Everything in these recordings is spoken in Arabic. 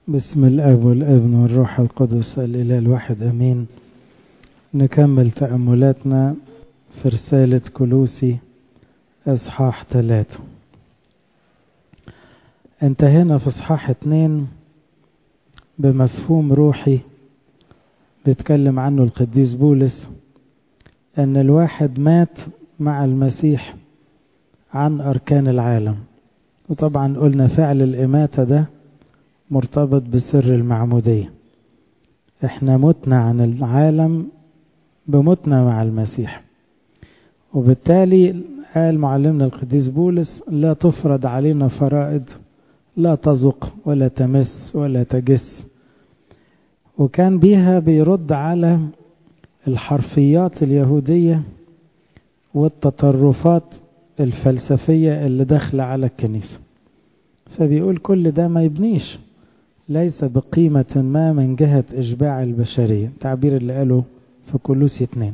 بسم الاب والابن والروح القدس الاله الواحد امين. نكمل تأملاتنا في رسالة كولوسي اصحاح 3. انتهينا في اصحاح 2 بمفهوم روحي بيتكلم عنه القديس بولس، ان الواحد مات مع المسيح عن اركان العالم. وطبعا قلنا فعل الاماتة ده مرتبط بسر المعمودية. احنا متنا عن العالم بمتنا مع المسيح، وبالتالي قال معلمنا القديس بولس: لا تفرض علينا فرائض لا تذق ولا تمس ولا تجس. وكان بيها بيرد على الحرفيات اليهودية والتطرفات الفلسفية اللي داخلة على الكنيسة، فبيقول كل ده ما يبنيش، ليس بقيمة ما من جهة إشباع البشرية، تعبير اللي قاله في كولوسي 2.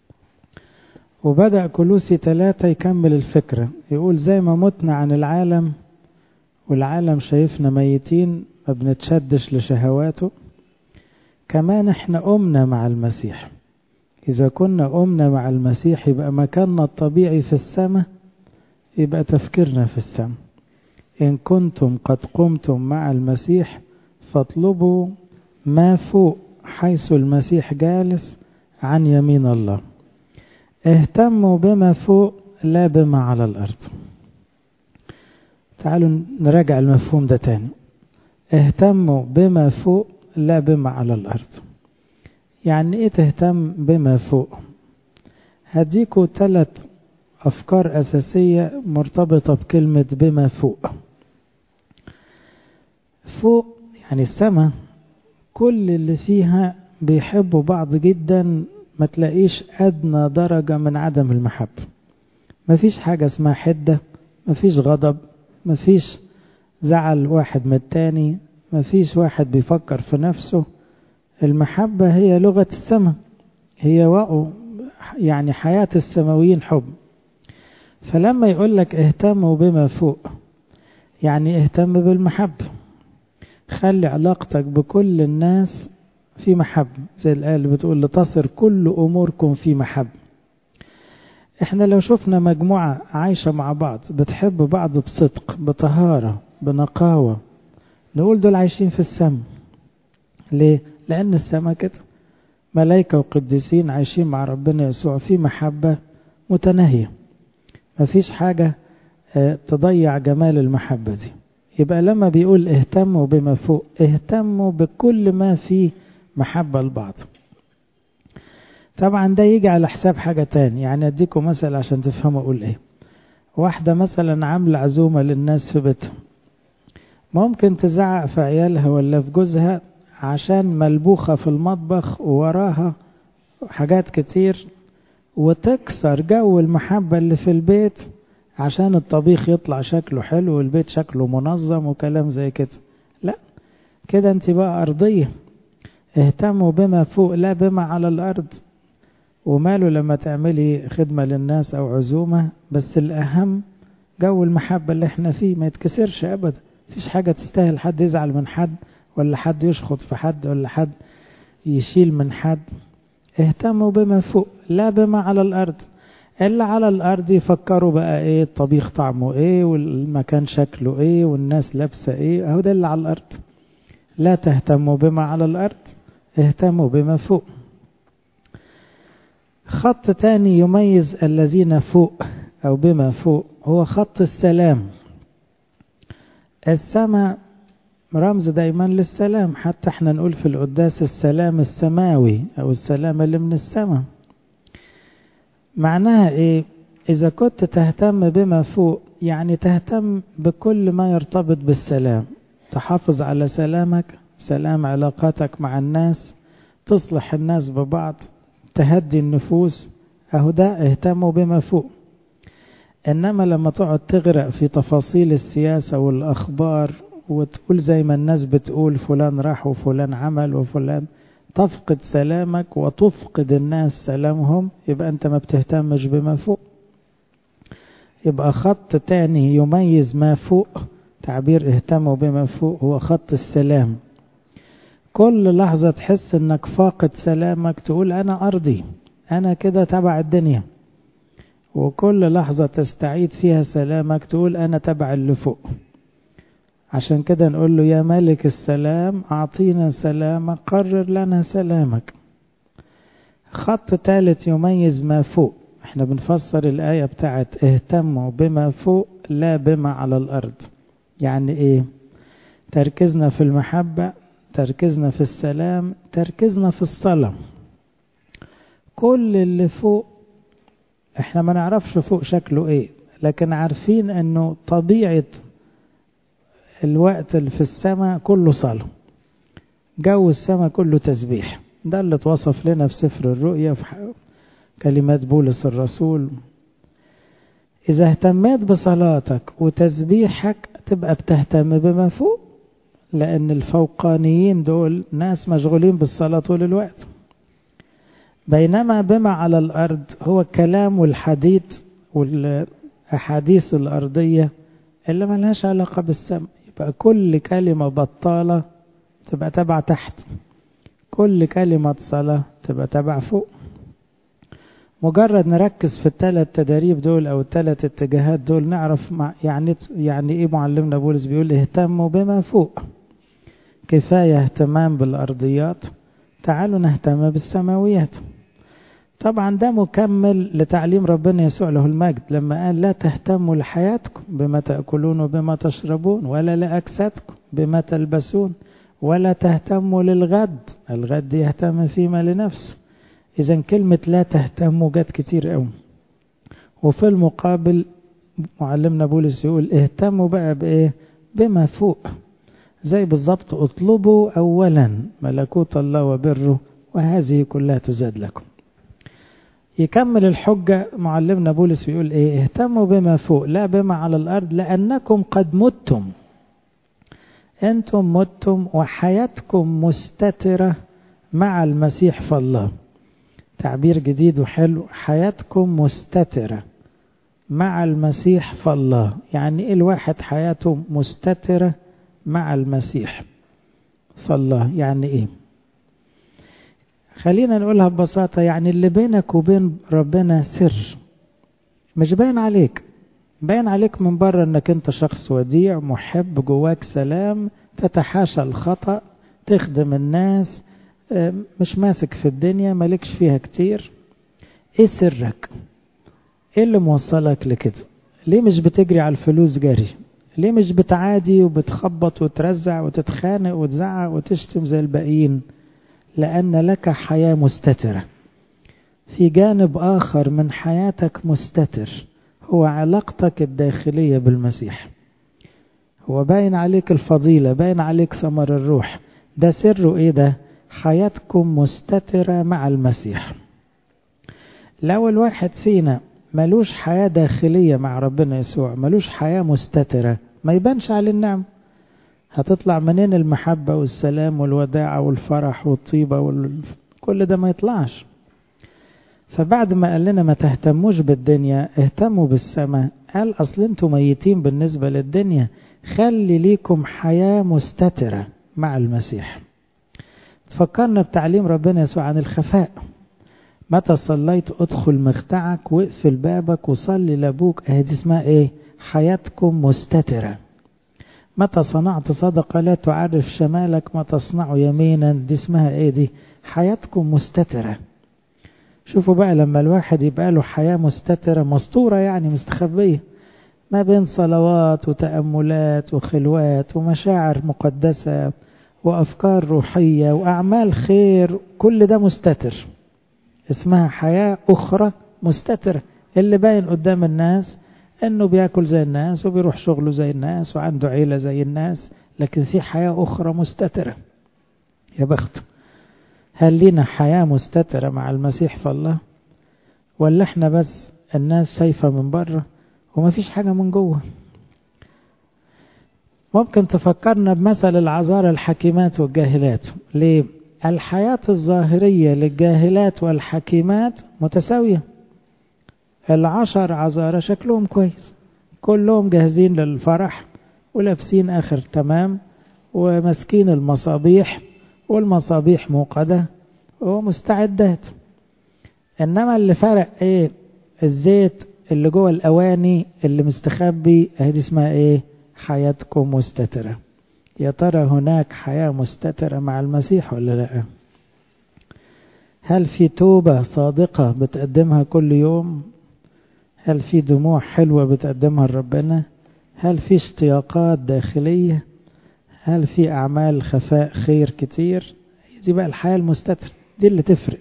وبدأ كولوسي 3 يكمل الفكرة، يقول زي ما متنا عن العالم والعالم شايفنا ميتين ما بنتشدش لشهواته، كمان احنا قمنا مع المسيح. إذا كنا قمنا مع المسيح يبقى مكاننا الطبيعي في السماء، يبقى تفكيرنا في السماء. إن كنتم قد قمتم مع المسيح فاطلبوا ما فوق حيث المسيح جالس عن يمين الله. اهتموا بما فوق لا بما على الأرض. تعالوا نراجع المفهوم ده تاني. اهتموا بما فوق لا بما على الأرض. يعني ايه تهتم بما فوق؟ هديكوا 3 أفكار أساسية مرتبطة بكلمة بما فوق. فوق يعني السماء، كل اللي فيها بيحبوا بعض جدا، ما تلاقيش أدنى درجة من عدم المحبة. مفيش حاجة اسمها حدة، مفيش غضب، مفيش زعل واحد من التاني، مفيش واحد بيفكر في نفسه. المحبة هي لغة السماء، هي يعني حياة السماويين حب. فلما يقولك اهتموا بما فوق، يعني اهتم بالمحبة. خلي علاقتك بكل الناس في محبة، زي الآية اللي بتقول لتصر كل أموركم في محبة. احنا لو شفنا مجموعة عايشة مع بعض بتحب بعض بصدق بطهارة بنقاوة، نقول دول عايشين في السماء. ليه؟ لأن السماء كده ملائكة وقديسين عايشين مع ربنا يسوع في محبة متناهية، مفيش حاجة تضيع جمال المحبة دي. يبقى لما بيقول اهتموا بما فوق، اهتموا بكل ما فيه محبة لبعض. طبعا ده يجي على حساب حاجة تاني. يعني اديكم مثل عشان تفهموا اقول ايه. واحدة مثلا عاملة عزومة للناس في بيتها، ممكن تزعق في عيالها ولا في جوزها عشان ملبوخة في المطبخ ووراها حاجات كتير، وتكسر جو المحبة اللي في البيت عشان الطبيخ يطلع شكله حلو والبيت شكله منظم وكلام زي كده. لا، كده انت بقى أرضية. اهتموا بما فوق لا بما على الأرض. وماله لما تعملي خدمة للناس أو عزومة، بس الأهم جو المحبة اللي احنا فيه ما يتكسرش أبدا. مفيش حاجة تستاهل حد يزعل من حد، ولا حد يشخط في حد، ولا حد يشيل من حد. اهتموا بما فوق لا بما على الأرض. اللي على الأرض يفكروا بقى ايه الطبيخ طعمه ايه، والمكان شكله ايه، والناس لابسة ايه. اهو ده اللي على الأرض. لا تهتموا بما على الأرض، اهتموا بما فوق. خط تاني يميز الذين فوق أو بما فوق هو خط السلام. السماء رمز دايما للسلام، حتى احنا نقول في القداس السلام السماوي أو السلام اللي من السماء. معناها ايه؟ إذا كنت تهتم بما فوق يعني تهتم بكل ما يرتبط بالسلام، تحافظ على سلامك، سلام علاقاتك مع الناس، تصلح الناس ببعض، تهدي النفوس. اهو ده اهتموا بما فوق. انما لما تقعد تغرق في تفاصيل السياسة والاخبار وتقول زي ما الناس بتقول فلان راح وفلان عمل وفلان، تفقد سلامك وتفقد الناس سلامهم، يبقى انت ما بتهتمش بما فوق. يبقى خط تاني يميز ما فوق، تعبير اهتموا بما فوق، هو خط السلام. كل لحظة تحس انك فاقد سلامك تقول انا ارضي، انا كده تبع الدنيا. وكل لحظة تستعيد فيها سلامك تقول انا تبع اللي فوق. عشان كده نقول له يا ملك السلام اعطينا سلامك، قرر لنا سلامك. خط ثالث يميز ما فوق. احنا بنفسر الآية بتاعت اهتموا بما فوق لا بما على الأرض. يعني ايه؟ تركيزنا في المحبة، تركيزنا في السلام، تركيزنا في الصلاة. كل اللي فوق احنا ما نعرفش فوق شكله ايه، لكن عارفين انه طبيعة الوقت اللي في السماء كله صلاة، جو السماء كله تسبيح. ده اللي اتوصف لنا في سفر الرؤيا في كلمات بولس الرسول. إذا اهتميت بصلاتك وتسبيحك تبقى بتهتم بما فوق، لأن الفوقانيين دول ناس مشغولين بالصلاة طول الوقت. بينما بما على الأرض هو الكلام والحديث والأحاديث الأرضية اللي ملهاش علاقة بالسماء. يبقى كل كلمة بطالة تبقى تبع تحت، كل كلمة صلاة تبقى تبع فوق. مجرد نركز في الثلاث تدريب دول أو الثلاث اتجاهات دول نعرف يعني إيه معلمنا بولس بيقول اهتموا بما فوق. كفاية اهتمام بالأرضيات، تعالوا نهتم بالسماويات. طبعا ده مكمل لتعليم ربنا يسوع له المجد لما قال لا تهتموا لحياتكم بما تأكلون وبما تشربون، ولا لأجسادكم بما تلبسون، ولا تهتموا للغد، الغد يهتم فيما لنفسه. إذا كلمة لا تهتموا جت كتير قوي. وفي المقابل معلمنا بولس يقول اهتموا بقى بإيه؟ بما فوق. زي بالضبط اطلبوا أولا ملكوت الله وبره وهذه كلها تزاد لكم. يكمل الحجة معلمنا بولس ويقول ايه؟ اهتموا بما فوق لا بما على الأرض لأنكم قد متم. أنتم متم وحياتكم مستترة مع المسيح في الله. تعبير جديد وحلو، حياتكم مستترة مع المسيح في الله. يعني ايه الواحد حياته مستترة مع المسيح في الله؟ يعني ايه؟ خلينا نقولها ببساطة، يعني اللي بينك وبين ربنا سر مش باين عليك، باين عليك من بره انك انت شخص وديع محب، جواك سلام، تتحاشى الخطأ، تخدم الناس، مش ماسك في الدنيا، مالكش فيها كتير. ايه سرك؟ ايه اللي موصلك لكده؟ ليه مش بتجري على الفلوس جري؟ ليه مش بتعادي وبتخبط وترزع وتتخانق وتزعق وتشتم زي الباقيين؟ لأن لك حياة مستترة. في جانب آخر من حياتك مستتر، هو علاقتك الداخلية بالمسيح. هو باين عليك الفضيلة، باين عليك ثمر الروح. ده سره ايه؟ ده حياتكم مستترة مع المسيح. لو الواحد فينا ملوش حياة داخلية مع ربنا يسوع، ملوش حياة مستترة، ما يبانش عليه النعم. هتطلع منين المحبة والسلام والوداعة والفرح والطيبة كل ده ما يطلعش. فبعد ما قال لنا ما تهتموش بالدنيا اهتموا بالسماء، قال أصل انتوا ميتين بالنسبة للدنيا، خلي ليكم حياة مستترة مع المسيح. تفكرنا بتعليم ربنا يسوع عن الخفاء. متى صليت ادخل مخدعك واقفل بابك وصلي لابوك، اهدي اسمها ايه؟ حياتكم مستترة. متى صنعت صدقة لا تعرف شمالك ما تصنع يمينا، دي اسمها ايه؟ دي حياتكم مستترة. شوفوا بقى لما الواحد يبقى له حياة مستترة، مستورة يعني مستخبية، ما بين صلوات وتأملات وخلوات ومشاعر مقدسة وأفكار روحية وأعمال خير، كل ده مستتر، اسمها حياة أخرى مستترة. اللي باين قدام الناس انه بياكل زي الناس وبيروح شغله زي الناس وعنده عيلة زي الناس، لكن في حياة أخرى مستترة. يا بخته. هل لنا حياة مستترة مع المسيح في الله؟ ولا احنا بس الناس شايفة من بره وما فيش حاجة من جوه؟ ممكن تفكرنا بمثل العذارى الحكيمات والجاهلات. ليه؟ الحياة الظاهرية للجاهلات والحكيمات متساوية. 10 عذارى شكلهم كويس، كلهم جاهزين للفرح ولابسين آخر تمام ومسكين المصابيح والمصابيح موقدة ومستعدات. إنما اللي فرق إيه؟ الزيت اللي جوه الأواني اللي مستخبي، هذه اسمها إيه؟ حياتكم مستترة. يا ترى هناك حياة مستترة مع المسيح ولا لا؟ هل في توبة صادقة بتقدمها كل يوم؟ هل في دموع حلوة بتقدمها لربنا؟ هل في اشتياقات داخلية؟ هل في أعمال خفاء خير كتير؟ دي بقى الحياة المستترة، دي اللي تفرق.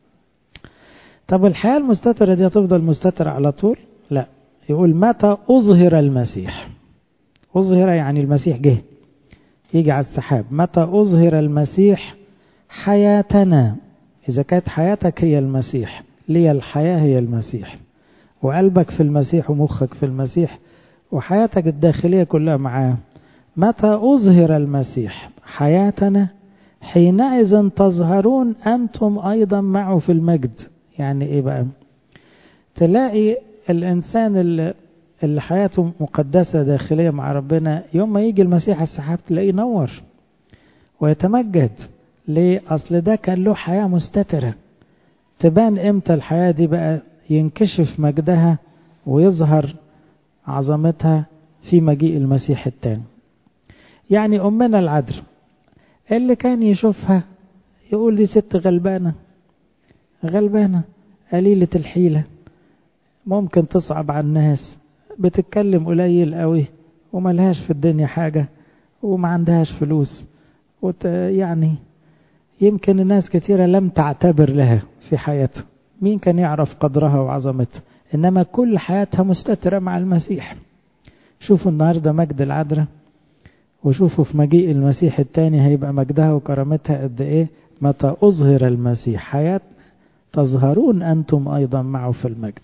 طب الحياة المستترة دي هتفضل مستترة على طول؟ لا، يقول متى أظهر المسيح. أظهر يعني المسيح جه يجي على السحاب. متى أظهر المسيح حياتنا. إذا كانت حياتك هي المسيح، ليه الحياة هي المسيح، وقلبك في المسيح ومخك في المسيح وحياتك الداخلية كلها معاه. متى أظهر المسيح حياتنا حينئذ تظهرون أنتم أيضا معه في المجد. يعني إيه بقى؟ تلاقي الإنسان اللي حياته مقدسة داخلية مع ربنا، يوم ما يجي المسيح على السحاب تلاقيه نور ويتمجد. ليه؟ أصل ده كان له حياة مستترة. تبان إمتى الحياة دي بقى؟ ينكشف مجدها ويظهر عظمتها في مجيء المسيح التاني. يعني أمنا العذراء اللي كان يشوفها يقول دي ست غلبانة غلبانة قليلة الحيلة، ممكن تصعب على الناس، بتتكلم قليل قوي وملهاش في الدنيا حاجة وما عندهاش فلوس، يعني يمكن الناس كثيرة لم تعتبر لها في حياتها. مين كان يعرف قدرها وعظمتها؟ إنما كل حياتها مستترة مع المسيح. شوفوا النهاردة مجد العذراء، وشوفوا في مجيء المسيح الثاني هيبقى مجدها وكرامتها قد إيه. متى أظهر المسيح حياة تظهرون أنتم أيضا معه في المجد.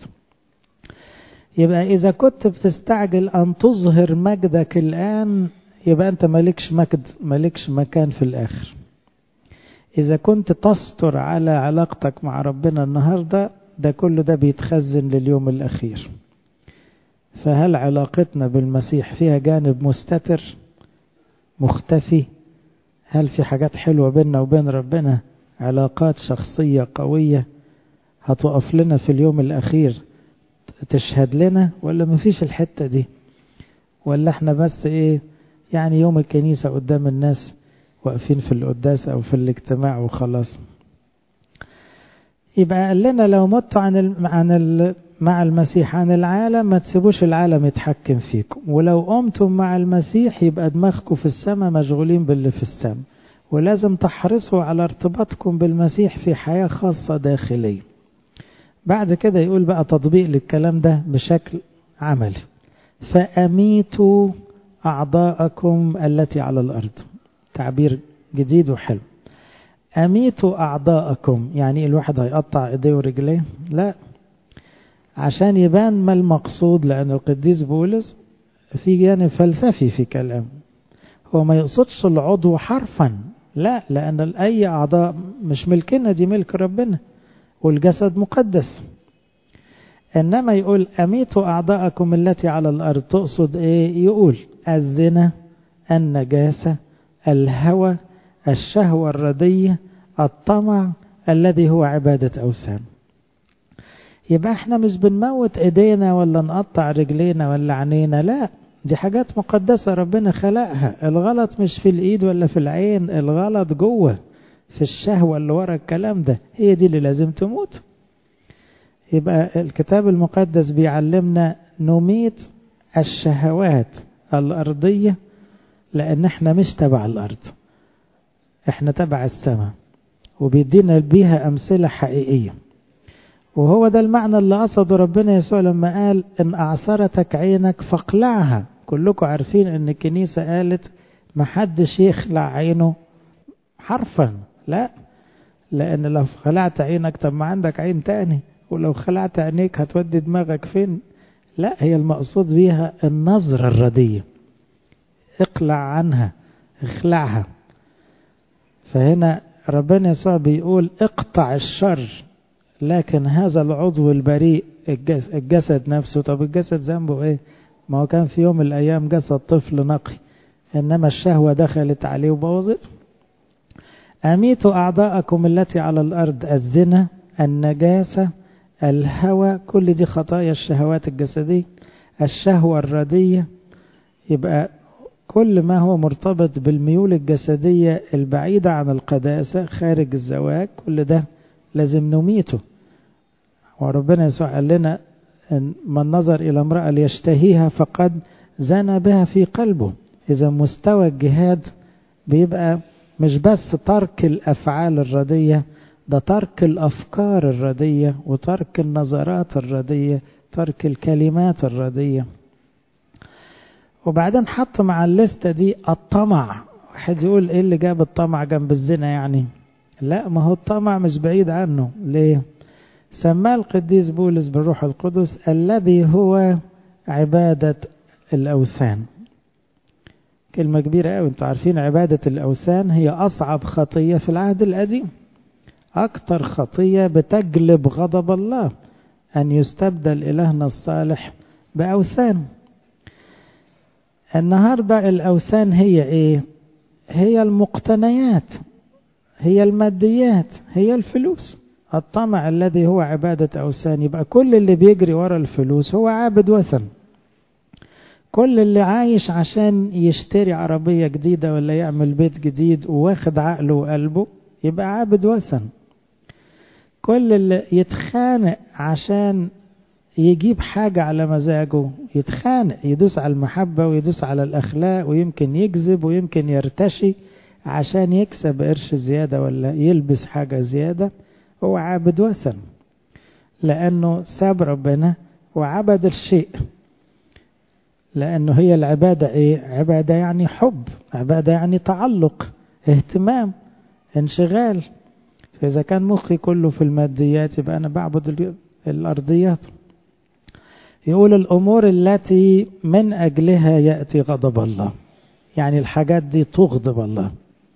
يبقى إذا كنت بتستعجل أن تظهر مجدك الآن، يبقى أنت مالكش مجد، مالكش مكان في الآخر. إذا كنت تستر على علاقتك مع ربنا النهاردة، ده كله ده بيتخزن لليوم الأخير. فهل علاقتنا بالمسيح فيها جانب مستتر مختفي؟ هل في حاجات حلوة بيننا وبين ربنا، علاقات شخصية قوية هتقف لنا في اليوم الأخير تشهد لنا، ولا مفيش الحتة دي؟ ولا احنا بس ايه يعني يوم الكنيسة قدام الناس واقفين في القداس او في الاجتماع وخلاص؟ يبقى قال لنا لو متوا مع المسيح عن العالم ما تسيبوش العالم يتحكم فيكم، ولو قمتم مع المسيح يبقى دماغكم في السماء مشغولين باللي في السماء. ولازم تحرصوا على ارتباطكم بالمسيح في حياة خاصة داخلية. بعد كده يقول بقى تطبيق للكلام ده بشكل عملي. فأميتوا أعضاءكم التي على الأرض. تعبير جديد وحلو. أميتوا أعضاءكم، يعني الواحد هيقطع إيديه ورجليه؟ لا، عشان يبان ما المقصود. لأن القديس بولس في جانب فلسفي في كلام، هو ما يقصدش العضو حرفا، لا، لأن أي أعضاء مش ملكنا، دي ملك ربنا والجسد مقدس. إنما يقول أميتوا أعضاءكم التي على الأرض، تقصد إيه؟ يقول الزنا، النجاسة، الهوى، الشهوة الردية، الطمع الذي هو عبادة أوثان. يبقى احنا مش بنموت ايدينا ولا نقطع رجلينا ولا عينينا، لا، دي حاجات مقدسة ربنا خلقها. الغلط مش في الايد ولا في العين، الغلط جوه في الشهوة اللي ورا الكلام ده، هي دي اللي لازم تموت. يبقى الكتاب المقدس بيعلمنا نميت الشهوات الأرضية، لأن احنا مش تبع الأرض، احنا تبع السماء، وبيدينا بيها أمثلة حقيقية. وهو ده المعنى اللي قصده ربنا يسوع لما قال إن أعصرتك عينك فاقلعها. كلكم عارفين إن الكنيسة قالت محدش يخلع عينه حرفا، لا، لأن لو خلعت عينك طب ما عندك عين تاني، ولو خلعت عينيك هتودي دماغك فين؟ لا، هي المقصود بيها النظرة الردية، اقلع عنها، اخلعها. فهنا ربنا يسوع بيقول اقطع الشر، لكن هذا العضو البريء الجسد نفسه، طب الجسد ذنبه ايه؟ ما هو كان في يوم من الايام جسد طفل نقي، انما الشهوة دخلت عليه وبوظته. أميتوا أعضاءكم التي على الأرض، الزنا، النجاسة، الهوى، كل دي خطايا الشهوات الجسدية، الشهوة الردية. يبقى كل ما هو مرتبط بالميول الجسدية البعيدة عن القداسة خارج الزواج، كل ده لازم نميته. وربنا يسوع قال لنا إن من نظر إلى امرأة ليشتهيها فقد زنى بها في قلبه. إذا مستوى الجهاد بيبقى مش بس ترك الأفعال الردية، ده ترك الأفكار الردية وترك النظرات الردية، ترك الكلمات الردية. وبعدين حط مع الليستة دي الطمع. واحد يقول ايه اللي جاب الطمع جنب الزنا يعني؟ لا، ما هو الطمع مش بعيد عنه. ليه؟ سماه القديس بولس بالروح القدس الذي هو عبادة الأوثان. كلمة كبيرة قوي. انتوا عارفين عبادة الأوثان هي أصعب خطية في العهد القديم، أكتر خطية بتجلب غضب الله، أن يستبدل إلهنا الصالح بأوثان. النهاردة الأوثان هي إيه؟ هي المقتنيات، هي الماديات، هي الفلوس. الطمع الذي هو عبادة أوثان. يبقى كل اللي بيجري ورا الفلوس هو عابد وثن. كل اللي عايش عشان يشتري عربية جديدة ولا يعمل بيت جديد وواخد عقله وقلبه يبقى عابد وثن. كل اللي يتخانق عشان يجيب حاجة على مزاجه، يتخانق، يدوس على المحبة ويدوس على الأخلاق ويمكن يكذب ويمكن يرتشي عشان يكسب قرش زيادة ولا يلبس حاجة زيادة، هو عابد وثن، لأنه ساب ربنا وعبد الشيء. لأنه هي العبادة إيه؟ عبادة يعني حب، عبادة يعني تعلق، اهتمام، انشغال. فإذا كان مخي كله في الماديات يبقى أنا بعبد الأرضيات. يقول الأمور التي من أجلها يأتي غضب الله، يعني الحاجات دي تغضب الله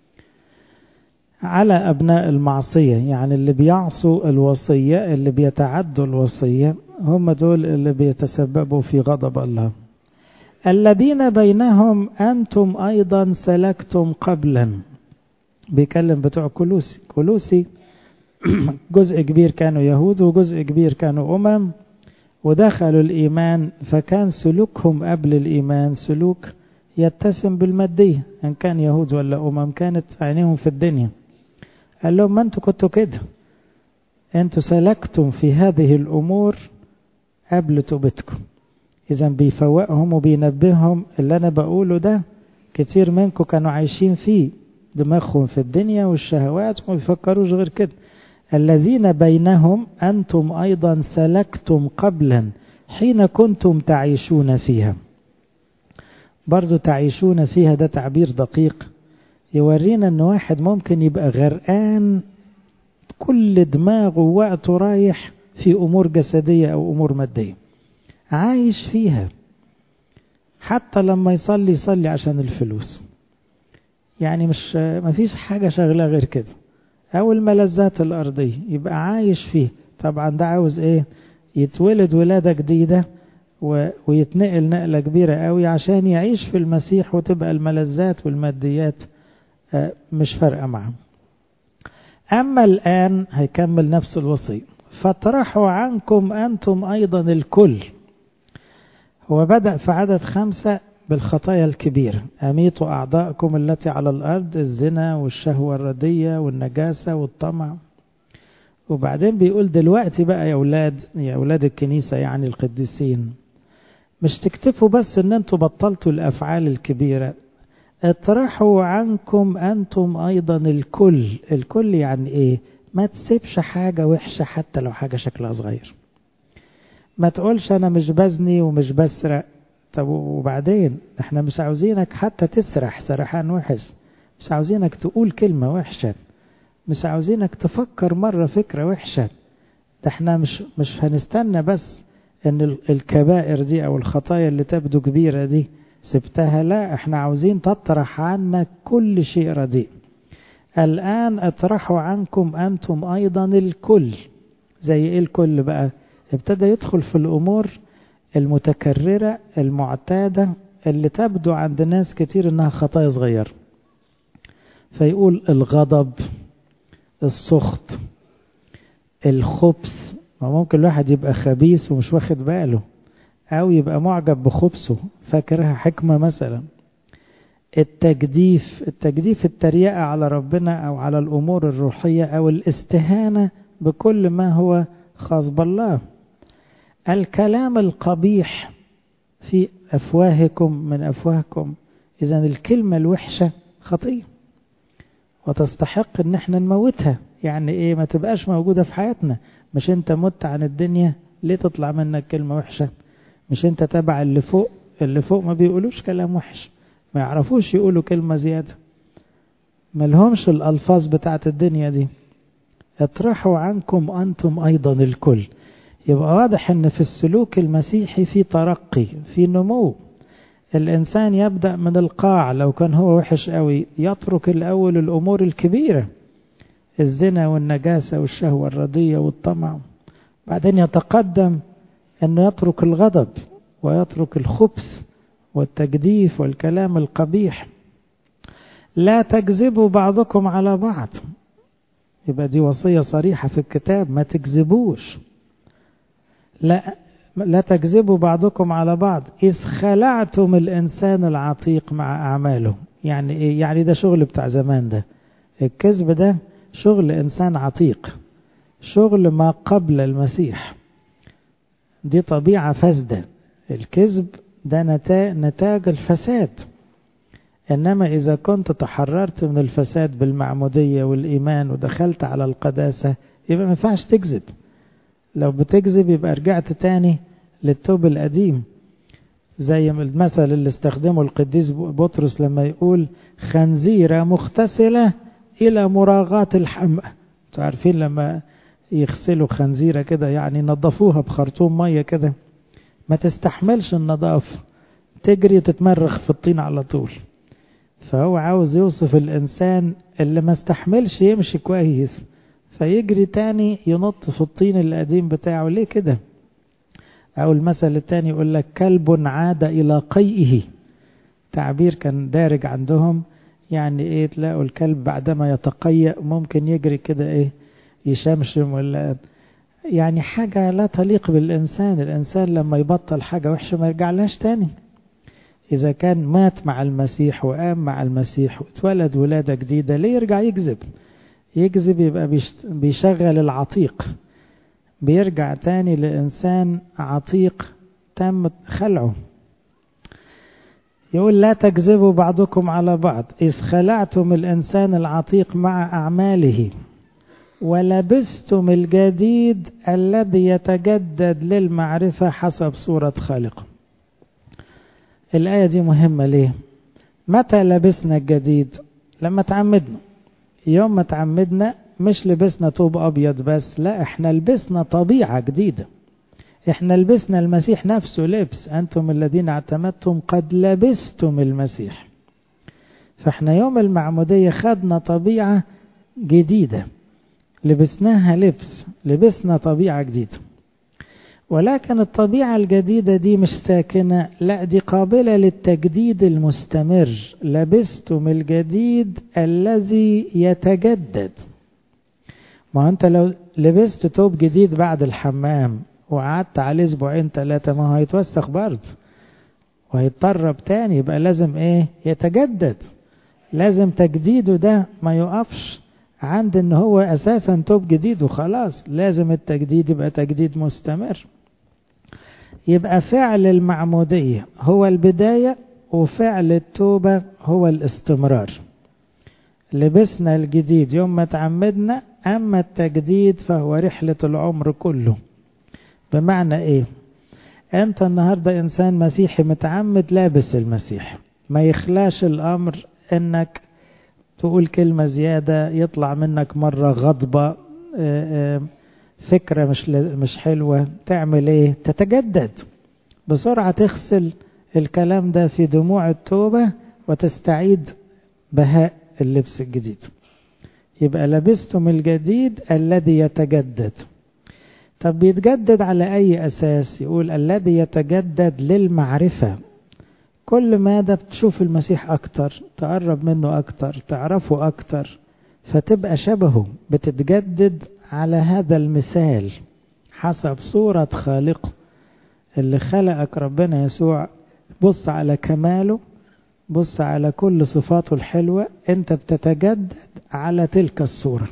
على أبناء المعصية. يعني اللي بيعصوا الوصية، اللي بيتعدوا الوصية، هم دول اللي بيتسببوا في غضب الله. الذين بينهم أنتم أيضا سلكتم قبلا. بيكلم بتوع كولوسي جزء كبير كانوا يهود وجزء كبير كانوا أمم، ودخلوا الإيمان، فكان سلوكهم قبل الإيمان سلوك يتسم بالمادية. إن كان يهود ولا أمم كانت عينيهم في الدنيا. قال لهم ما أنتوا كنتوا كده، أنتوا سلكتم في هذه الأمور قبل توبتكم. إذا بيفوقهم وبينبههم اللي أنا بقوله ده كتير منكم كانوا عايشين فيه، دماغهم في الدنيا والشهوات وما بيفكروش غير كده. الذين بينهم أنتم أيضا سلكتم قبلا حين كنتم تعيشون فيها. برضو تعيشون فيها ده تعبير دقيق يورينا أن واحد ممكن يبقى غرقان كل دماغه ووقته رايح في أمور جسدية أو أمور مادية، عايش فيها، حتى لما يصلي عشان الفلوس. يعني ما فيش حاجة شغلة غير كده، أو الملذات الأرضية يبقى عايش فيه. طبعا ده عاوز إيه؟ يتولد ولادة جديدة ويتنقل نقلة كبيرة قوي عشان يعيش في المسيح، وتبقى الملذات والماديات مش فارقة معه. أما الآن هيكمل نفس الوصية، فاطرحوا عنكم أنتم أيضا الكل. هو بدأ في عدد 5 بالخطايا الكبيرة: أميتوا أعضاءكم التي على الأرض، الزنا والشهوة الردية والنجاسة والطمع. وبعدين بيقول دلوقتي بقى يا أولاد الكنيسة، يعني القديسين، مش تكتفوا بس ان انتوا بطلتوا الأفعال الكبيرة، اطرحوا عنكم أنتم أيضا الكل. الكل يعني إيه؟ ما تسيبش حاجة وحشة حتى لو حاجة شكلها صغير. ما تقولش أنا مش بزني ومش بسرق. طب وبعدين احنا مش عاوزينك حتى تسرح سرحان وحش، مش عاوزينك تقول كلمة وحشة، مش عاوزينك تفكر مرة فكرة وحشة. ده احنا مش هنستنى بس ان الكبائر دي او الخطايا اللي تبدو كبيرة دي سبتها، لا، احنا عاوزين تطرح عنك كل شيء رديء. الآن اطرحوا عنكم أنتم أيضا الكل. زي ايه الكل بقى؟ ابتدى يدخل في الأمور المتكررة المعتادة اللي تبدو عند ناس كتير انها خطايا صغيرة. فيقول الغضب السخط، الخبث. ممكن الواحد يبقى خبيث ومش واخد باله، أو يبقى معجب بخبثه فاكرها حكمة مثلا. التجديف التريقة على ربنا أو على الأمور الروحية، أو الاستهانة بكل ما هو خاص بالله. الكلام القبيح في أفواهكم من أفواهكم. إذن الكلمة الوحشة خطية وتستحق إن احنا نموتها. يعني إيه؟ ما تبقاش موجودة في حياتنا. مش أنت مت عن الدنيا، ليه تطلع منك كلمة وحشة؟ مش أنت تبع اللي فوق؟ اللي فوق ما بيقولوش كلام وحش، ما يعرفوش يقولوا كلمة زيادة، ما لهمش الألفاظ بتاعت الدنيا دي. اطرحوا عنكم أنتم أيضا الكل. يبقى واضح ان في السلوك المسيحي في ترقي، في نمو. الإنسان يبدأ من القاع، لو كان هو وحش قوي يترك الأول الأمور الكبيرة، الزنا والنجاسة والشهوة الردية والطمع، بعدين يتقدم أنه يترك الغضب ويترك الخبث والتجديف والكلام القبيح. لا تكذبوا بعضكم على بعض. يبقى دي وصية صريحة في الكتاب، ما تكذبوش. لا تكذبوا بعضكم على بعض إذ خلعتم الإنسان العتيق مع أعماله. يعني إيه؟ يعني ده شغل بتاع زمان. ده الكذب ده شغل إنسان عتيق، شغل ما قبل المسيح. دي طبيعة فاسدة. الكذب ده نتاج الفساد. إنما إذا كنت تحررت من الفساد بالمعمودية والإيمان ودخلت على القداسة، يبقى ما ينفعش تكذب. لو بتكذب يبقى رجعت تاني للتوب القديم، زي المثل اللي استخدمه القديس بطرس لما يقول خنزيرة مغتسلة إلى مراغاة الحمأ. عارفين لما يغسلوا خنزيرة كده، يعني نظفوها بخرطوم مية كده، ما تستحملش النظافة، تجري تتمرخ في الطين على طول. فهو عاوز يوصف الإنسان اللي ما استحملش يمشي كويس، فيجري تاني ينط في الطين القديم بتاعه. ليه كده؟ أو المثل التاني يقول لك كلب عاد إلى قيئه. تعبير كان دارج عندهم، يعني إيه؟ تلاقوا الكلب بعدما يتقيأ ممكن يجري كده إيه، يشمشم، ولا يعني حاجة لا تليق بالإنسان. الإنسان لما يبطل حاجة وحشة ما يرجع لهاش تاني. إذا كان مات مع المسيح وقام مع المسيح واتولد ولادة جديدة، ليه يرجع يكذب؟ يكذب يبقى بيشغل العتيق، بيرجع تاني لإنسان عتيق تم خلعه. يقول لا تكذبوا بعضكم على بعض إذ خلعتم الإنسان العتيق مع أعماله ولبستم الجديد الذي يتجدد للمعرفة حسب صورة خالقه. الآية دي مهمة. ليه؟ متى لبسنا الجديد؟ لما تعمدنا. يوم ما تعمدنا مش لبسنا طوب أبيض بس، لا، احنا لبسنا طبيعة جديدة. احنا لبسنا المسيح نفسه لبس. أنتم الذين اعتمدتم قد لبستم المسيح. فاحنا يوم المعمودية خدنا طبيعة جديدة، لبسناها لبس، لبسنا طبيعة جديدة. ولكن الطبيعة الجديدة دي مش ساكنة، لا، دي قابلة للتجديد المستمر. لبستم الجديد الذي يتجدد. ما أنت لو لبست توب جديد بعد الحمام وقعدت عليه أسبوعين 3، ما هو هيتوسخ برضه وهيتطرب تاني. يبقى لازم ايه؟ يتجدد. لازم تجديده ده ما يقفش عند ان هو اساسا توب جديد وخلاص. لازم التجديد يبقى تجديد مستمر. يبقى فعل المعمودية هو البداية، وفعل التوبة هو الاستمرار. لبسنا الجديد يوم ما تعمدنا، اما التجديد فهو رحلة العمر كله. بمعنى ايه؟ انت النهاردة انسان مسيحي متعمد لابس المسيح، ما يخلاش الامر انك تقول كلمة زيادة، يطلع منك مرة غضبة، فكرة مش حلوة، تعمل ايه؟ تتجدد بسرعة، تغسل الكلام ده في دموع التوبة وتستعيد بهاء اللبس الجديد. يبقى لبستم الجديد الذي يتجدد. طب بيتجدد على أي أساس؟ يقول الذي يتجدد للمعرفة. كل ما ده بتشوف المسيح أكتر، تقرب منه أكتر، تعرفه أكتر، فتبقى شبهه، بتتجدد على هذا المثال حسب صورة خالقه اللي خلقك ربنا يسوع. بص على كماله، بص على كل صفاته الحلوة، انت بتتجدد على تلك الصورة.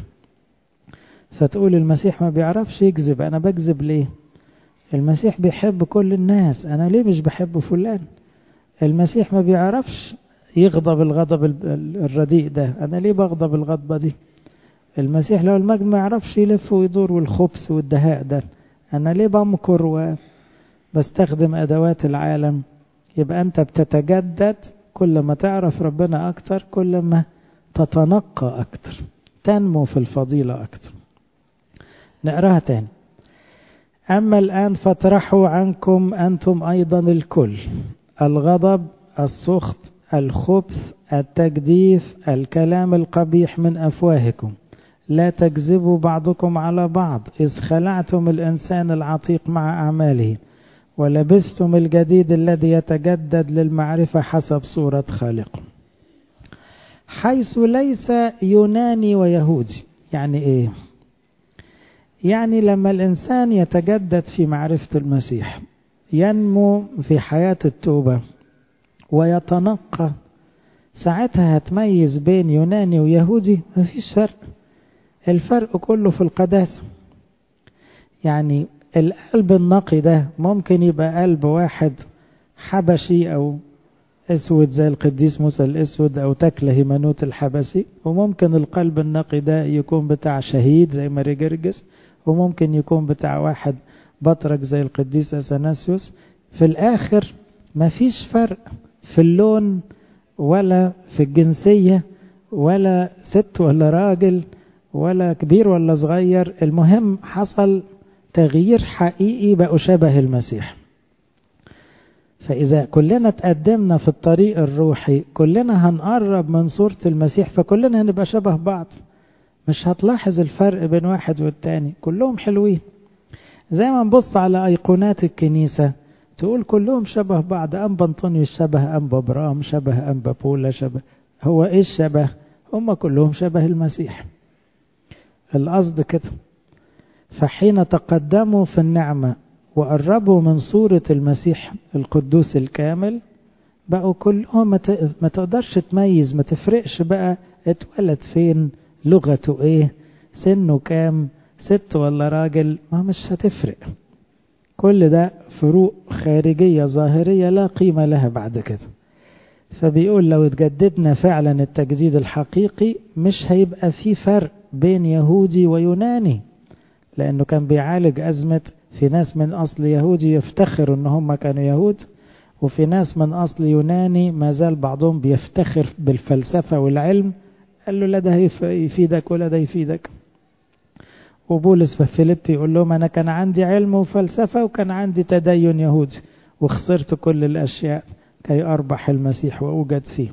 فتقول المسيح ما بيعرفش يكذب، انا بكذب ليه؟ المسيح بيحب كل الناس، انا ليه مش بحب فلان؟ المسيح ما بيعرفش يغضب الغضب الرديء ده، انا ليه بغضب الغضبة دي؟ المسيح لو المجد ما يعرفش يلف ويدور والخبث والدهاء ده، انا ليه بمكر وبستخدم ادوات العالم؟ يبقى انت بتتجدد، كل ما تعرف ربنا اكتر كل ما تتنقى اكتر، تنمو في الفضيلة اكتر. نقراها تاني. اما الان فاطرحوا عنكم انتم ايضا الكل، الغضب، السخط، الخبث، التجديف، الكلام القبيح من افواهكم. لا تكذبوا بعضكم على بعض، إذ خلعتم الإنسان العتيق مع أعماله ولبستم الجديد الذي يتجدد للمعرفة حسب صورة خالقه. حيث ليس يوناني ويهودي. يعني إيه؟ يعني لما الإنسان يتجدد في معرفة المسيح، ينمو في حياة التوبة ويتنقى، ساعتها هتميز بين يوناني ويهودي؟ مفيش فرق. الفرق كله في القداسة. يعني القلب النقي ده ممكن يبقى قلب واحد حبشي أو أسود زي القديس موسى الأسود أو تكله هيمانوت الحبشي، وممكن القلب النقي ده يكون بتاع شهيد زي ماري جرجس، وممكن يكون بتاع واحد بطرك زي القديس أثناسيوس. في الآخر مفيش فرق في اللون ولا في الجنسية ولا ست ولا راجل ولا كبير ولا صغير، المهم حصل تغيير حقيقي، بقوا شبه المسيح. فإذا كلنا تقدمنا في الطريق الروحي، كلنا هنقرب من صورة المسيح، فكلنا هنبقى شبه بعض، مش هتلاحظ الفرق بين واحد والتاني، كلهم حلوين. زي ما نبص على أيقونات الكنيسة تقول كلهم شبه بعض، أنبا أنطونيوس شبه أنبا برام، شبه أنبا بولا، شبه. هو إيه الشبه؟ هم كلهم شبه المسيح. القصد كده. فحين تقدموا في النعمة وقربوا من صورة المسيح القدوس الكامل، بقوا كلهم ما تقدرش تميز، ما تفرقش بقى اتولد فين، لغته ايه، سنه كام، ست ولا راجل، ما مش هتفرق. كل ده فروق خارجية ظاهرية لا قيمة لها بعد كده. فبيقول لو اتجددنا فعلا التجديد الحقيقي، مش هيبقى في فرق بين يهودي ويوناني، لأنه كان بيعالج أزمة في ناس من أصل يهودي يفتخر أن هم كانوا يهود، وفي ناس من أصل يوناني ما زال بعضهم بيفتخر بالفلسفة والعلم. قال له لا ده يفيدك ولا ده يفيدك. وبولس في فيليبي يقول لهم أنا كان عندي علم وفلسفة وكان عندي تدين يهودي وخسرت كل الأشياء كي أربح المسيح وأوجد فيه.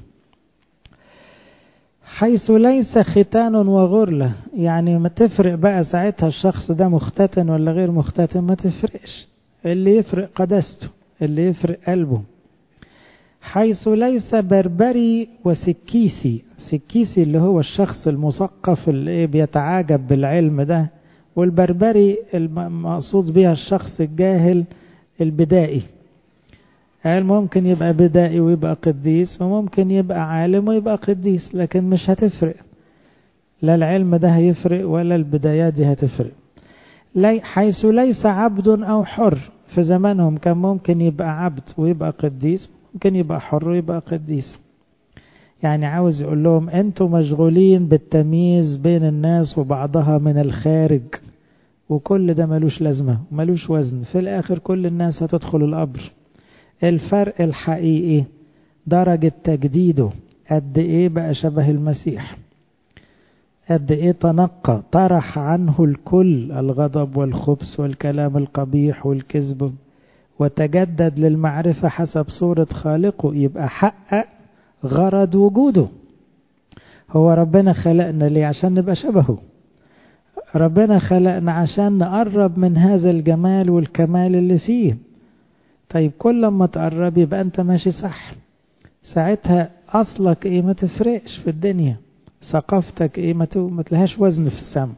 حيث ليس ختان وغرلة، يعني ما تفرق بقى ساعتها الشخص ده مختتن ولا غير مختتن، ما تفرقش. اللي يفرق قداسته، اللي يفرق قلبه. حيث ليس بربري وسكيسي. سكيسي اللي هو الشخص المثقف اللي بيتعاجب بالعلم ده، والبربري المقصود بها الشخص الجاهل البدائي. قال ممكن يبقى بدائي ويبقى قديس، وممكن يبقى عالم ويبقى قديس، لكن مش هتفرق. لا العلم ده هيفرق ولا البدايات دي هتفرق. حيث ليس عبد أو حر. في زمانهم كان ممكن يبقى عبد ويبقى قديس، ممكن يبقى حر ويبقى قديس. يعني عاوز يقول لهم انتوا مشغولين بالتمييز بين الناس وبعضها من الخارج، وكل ده ملوش لازمة وملوش وزن. في الآخر كل الناس هتدخل القبر. الفرق الحقيقي درجة تجديده، قد ايه بقى شبه المسيح، قد ايه تنقى، طرح عنه الكل، الغضب والخبث والكلام القبيح والكذب، وتجدد للمعرفة حسب صورة خالقه. يبقى حقق غرض وجوده. هو ربنا خلقنا ليه؟ عشان نبقى شبهه. ربنا خلقنا عشان نقرب من هذا الجمال والكمال اللي فيه. طيب كل ما تقرب يبقى انت ماشي صح. ساعتها اصلك ايه ما تفرقش في الدنيا، ثقافتك ايه ما تلهاش وزن في السماء.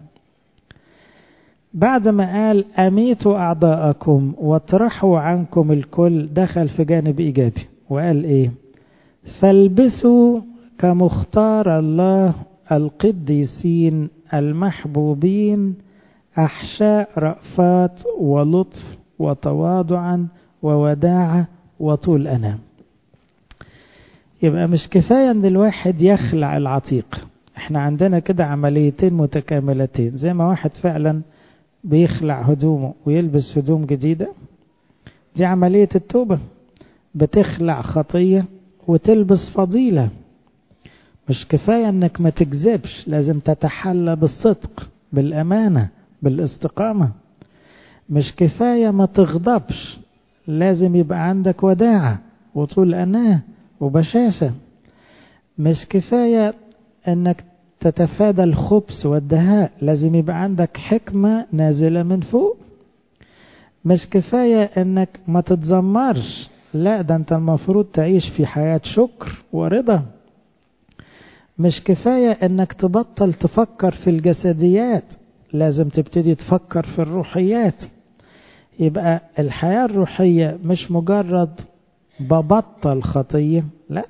بعد ما قال أميتوا أعضاءكم واطرحوا عنكم الكل، دخل في جانب إيجابي وقال إيه؟ فالبسوا كمختار الله القديسين المحبوبين أحشاء رأفات ولطف وتواضعا ووداعة وطول أنام. يبقى مش كفاية ان الواحد يخلع العتيق، احنا عندنا كده عمليتين متكاملتين، زي ما واحد فعلا بيخلع هدومه ويلبس هدوم جديدة، دي عملية التوبة، بتخلع خطية وتلبس فضيلة. مش كفاية انك ما تكذبش، لازم تتحلى بالصدق بالأمانة بالاستقامة. مش كفاية ما تغضبش، لازم يبقى عندك وداعة وطول أناة وبشاشة. مش كفاية انك تتفادى الخبث والدهاء، لازم يبقى عندك حكمة نازلة من فوق. مش كفاية انك ما تتذمرش، لا ده انت المفروض تعيش في حياة شكر ورضا. مش كفاية انك تبطل تفكر في الجسديات، لازم تبتدي تفكر في الروحيات. يبقى الحياة الروحية مش مجرد ببطل خطية،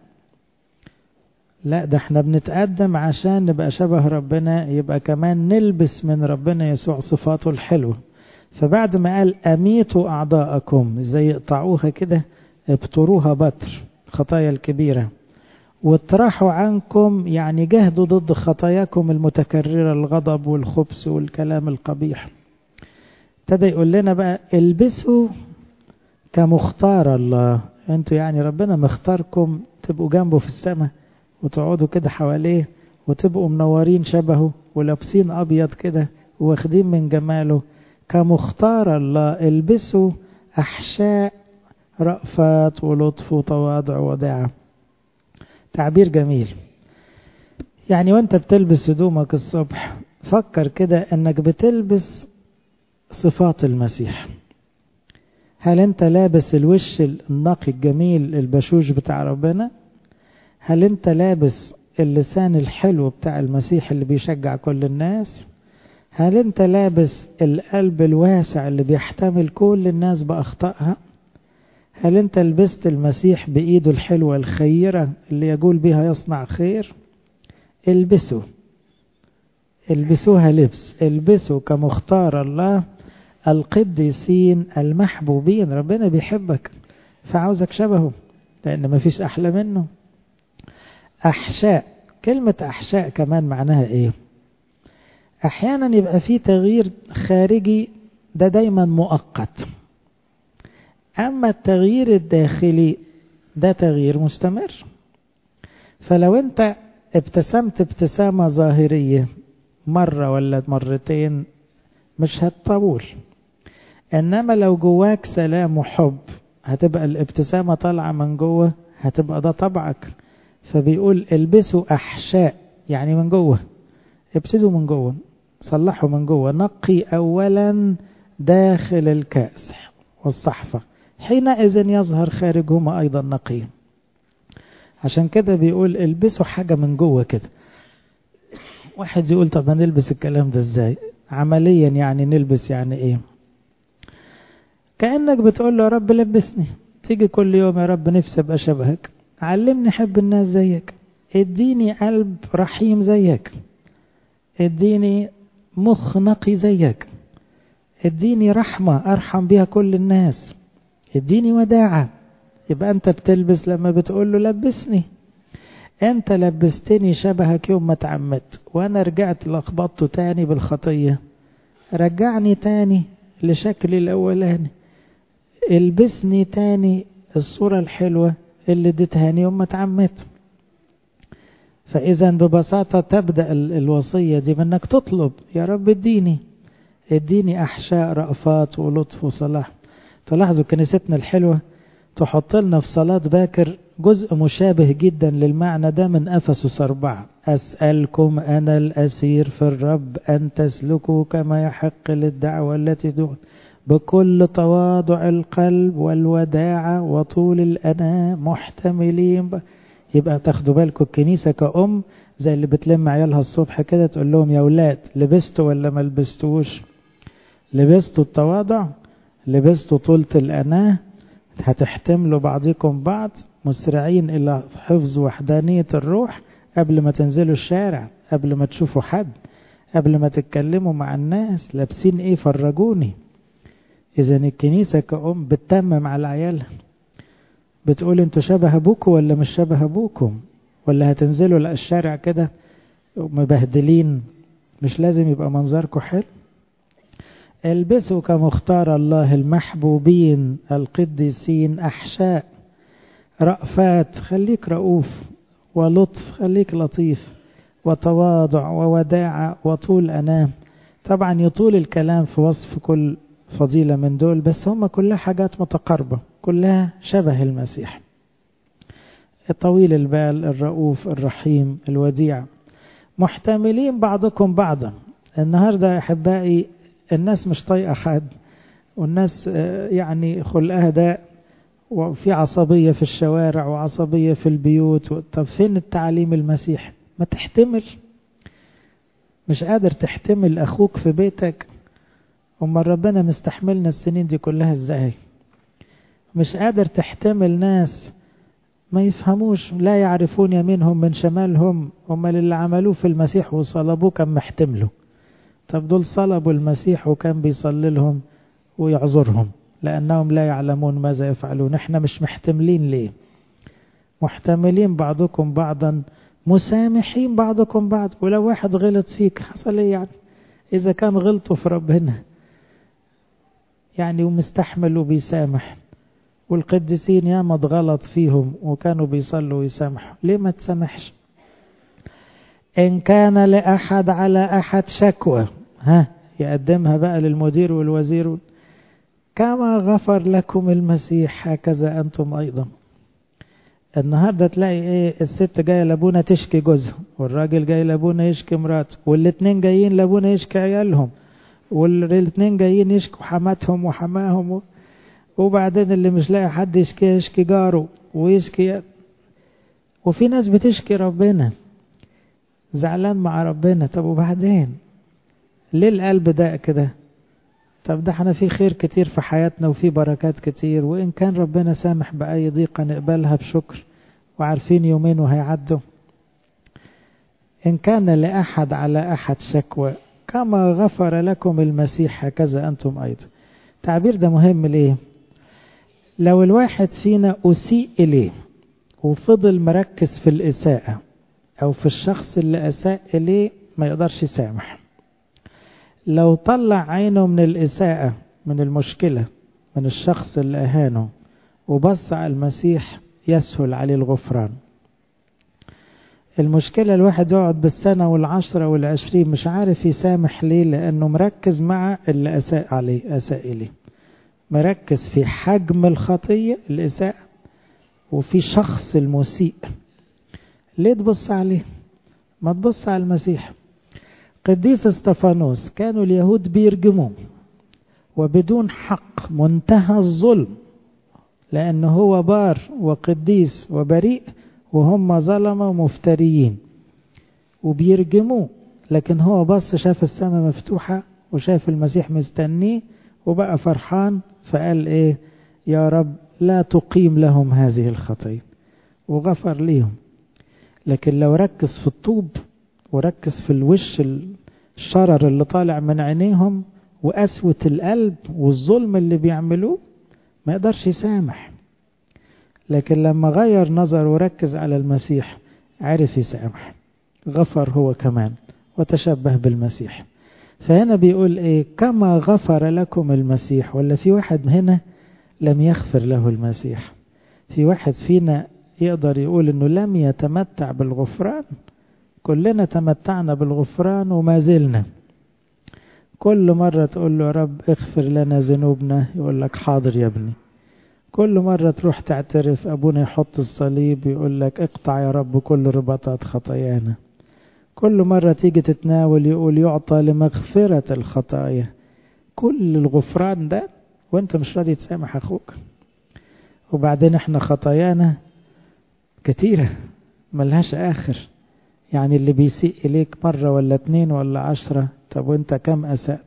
لا ده احنا بنتقدم عشان نبقى شبه ربنا، يبقى كمان نلبس من ربنا يسوع صفاته الحلوة. فبعد ما قال أميتوا أعضاءكم، زي يقطعوها كده ابتروها بتر خطايا الكبيرة، واطرحوا عنكم يعني جهدوا ضد خطاياكم المتكررة، الغضب والخبث والكلام القبيح. ابتدى يقول لنا بقى البسوا كمختار الله، انتوا يعني ربنا مختاركم تبقوا جنبه في السماء وتقعدوا كده حواليه وتبقوا منورين شبهه ولابسين أبيض كده واخدين من جماله. كمختار الله البسوا أحشاء رأفات ولطف وتواضع وداعة. تعبير جميل. يعني وانت بتلبس هدومك الصبح فكر كده انك بتلبس صفات المسيح. هل انت لابس الوش النقي الجميل البشوش بتاع ربنا؟ هل انت لابس اللسان الحلو بتاع المسيح اللي بيشجع كل الناس؟ هل انت لابس القلب الواسع اللي بيحتمل كل الناس بأخطائها؟ هل انت لبست المسيح بإيده الحلوة الخيرة اللي يقول بها يصنع خير؟ البسوها لبس، البسوا كمختار الله القديسين المحبوبين. ربنا بيحبك فعاوزك شبهه، لأن مفيش أحلى منه. أحشاء، كلمة أحشاء كمان معناها إيه؟ أحيانا يبقى فيه تغيير خارجي، ده دايما مؤقت، أما التغيير الداخلي ده تغيير مستمر. فلو أنت ابتسمت ابتسامة ظاهرية مرة ولا مرتين مش هتطول، إنما لو جواك سلام وحب هتبقى الابتسامة طالعة من جوه، هتبقى ده طبعك. فبيقول البسوا أحشاء يعني من جوه، ابتدوا من جوه، صلحوا من جوه، نقي أولا داخل الكأس والصحفة حينئذ يظهر خارجهما أيضا نقي. عشان كده بيقول البسوا حاجة من جوه كده. واحد يقول طب هنلبس الكلام ده ازاي عمليا؟ يعني نلبس يعني ايه؟ كأنك بتقول له يا رب لبسني، تيجي كل يوم يا رب نفسي ابقى شبهك، علمني احب الناس زيك، اديني قلب رحيم زيك، اديني مخ نقي زيك، اديني رحمة ارحم بيها كل الناس، اديني وداعة. يبقى انت بتلبس لما بتقول له لبسني. انت لبستني شبهك يوم ما اتعمدت، وانا رجعت لخبطته تاني بالخطية، رجعني تاني لشكلي الاولاني، البسني تاني الصورة الحلوة اللي اديتهاني يوم ما اتعمدت. فاذا ببساطة تبدأ الوصية دي بانك تطلب يا رب اديني احشاء رأفات ولطف وصلاح. تلاحظوا كنيستنا الحلوة تحط لنا في صلاة باكر جزء مشابه جدا للمعنى ده من أفسس 4: أسألكم أنا الأسير في الرب أن تسلكوا كما يحق للدعوة التي دون بكل تواضع القلب والوداعة وطول الأناة محتملين. يبقى تاخدوا بالكم الكنيسة كأم زي اللي بتلم عيالها الصبح كده تقول لهم يا أولاد لبستوا ولا ما لبستوش؟ لبستوا التواضع، لبستوا طولة الأناة، هتحتملوا بعضكم بعض مسرعين إلى حفظ وحدانية الروح قبل ما تنزلوا الشارع، قبل ما تشوفوا حد، قبل ما تتكلموا مع الناس. لابسين ايه؟ فرجوني. إذا الكنيسة كأم بتتمم على عيالها، بتقول انتوا شبه ابوكم ولا مش شبه ابوكم؟ ولا هتنزلوا الشارع كده مبهدلين؟ مش لازم يبقى منظركم حلو. البسوا كمختار الله المحبوبين القديسين أحشاء رأفات، خليك رؤوف، ولطف، خليك لطيف، وتواضع ووداعة وطول أنام. طبعا يطول الكلام في وصف كل فضيلة من دول، بس هم كلها حاجات متقاربة، كلها شبه المسيح. طويل البال، الرؤوف، الرحيم، الوديع، محتملين بعضكم بعضا. النهاردة أحبائي الناس مش طايقة حد، والناس يعني خلقها داء، وفي عصبية في الشوارع وعصبية في البيوت. طب فين التعليم المسيح؟ ما تحتمل. مش قادر تحتمل أخوك في بيتك؟ أما ربنا مستحملنا السنين دي كلها ازاي؟ مش قادر تحتمل ناس ما يفهموش، لا يعرفون يمينهم من شمالهم، هم اللي عملوه في المسيح وصلبوه كان محتمله. طب دول صلبوا المسيح وكان بيصلي لهم ويعذرهم لأنهم لا يعلمون ماذا يفعلون. احنا مش محتملين ليه؟ محتملين بعضكم بعضا، مسامحين بعضكم بعض. ولو واحد غلط فيك حصل ايه يعني؟ إذا كان غلطوا في ربنا يعني ومستحمل وبيسامح، والقديسين ياما اتغلط فيهم وكانوا بيصلوا ويسامحوا، ليه ما تسامحش؟ إن كان لأحد على أحد شكوى يقدمها بقى للمدير والوزير. كما غفر لكم المسيح هكذا أنتم أيضا. النهاردة تلاقي ايه؟ الست جاية لابونا تشكي جوزها، والراجل جاي لابونا يشكي مراته، والاتنين جايين لابونا يشكي عيالهم، والاتنين جايين يشكوا حماتهم وحماهم، وبعدين اللي مش لاقي حد يشكي جاره ويشكي. وفي ناس بتشكي ربنا، زعلان مع ربنا. طب وبعدين ليه القلب ده كده؟ طب ده احنا في خير كتير في حياتنا وفي بركات كتير، وإن كان ربنا سامح بأي ضيقة نقبلها بشكر، وعارفين يومين وهيعدوا. إن كان لأحد على أحد شكوى كما غفر لكم المسيح هكذا أنتم أيضا. التعبير ده مهم ليه؟ لو الواحد فينا أسيء إليه وفضل مركز في الإساءة أو في الشخص اللي أساء إليه ما يقدرش يسامح. لو طلع عينه من الإساءة، من المشكلة، من الشخص اللي أهانه، وبص على المسيح يسهل عليه الغفران. المشكلة الواحد يقعد بالسنة والعشرة والعشرين مش عارف يسامح ليه؟ لأنه مركز مع اللي أساء عليه، أساء إليه، مركز في حجم الخطية الإساءة وفي شخص المسيء. ليه تبص عليه؟ ما تبص على المسيح. قديس استفانوس كانوا اليهود بيرجموه وبدون حق، منتهى الظلم، لأنه هو بار وقديس وبريء، وهم ظلمة ومفتريين وبيرجموه. لكن هو بص شاف السماء مفتوحة وشاف المسيح مستنيه وبقى فرحان، فقال ايه؟ يا رب لا تقيم لهم هذه الخطية، وغفر ليهم. لكن لو ركز في الطوب وركز في الوش الشرر اللي طالع من عينيهم وقسوة القلب والظلم اللي بيعملوه ما يقدرش يسامح. لكن لما غير نظر وركز على المسيح عرف يسامح، غفر هو كمان وتشبه بالمسيح. فهنا بيقول ايه؟ كما غفر لكم المسيح. ولا في واحد هنا لم يغفر له المسيح؟ في واحد فينا يقدر يقول انه لم يتمتع بالغفران؟ كلنا تمتعنا بالغفران وما زلنا. كل مرة تقول له يا رب اغفر لنا ذنوبنا يقول لك حاضر يا ابني. كل مرة تروح تعترف أبونا يحط الصليب يقول لك اقطع يا رب كل رباطات خطايانا. كل مرة تيجي تتناول يقول يعطى لمغفرة الخطايا. كل الغفران ده وانت مش راضي تسامح أخوك. وبعدين احنا خطايانا كتيرة ملهاش آخر. يعني اللي بيسيء إليك مرة ولا 2 ولا 10، طب وانت كم أسأت؟